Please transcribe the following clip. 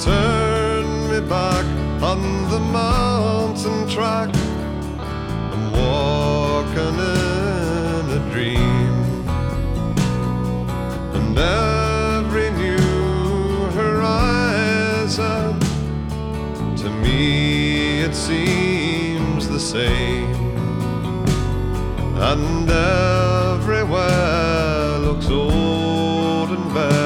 turn me back on the mountain track. I'm walking in a dream, and every new horizon to me it seems the same, and everywhere looks old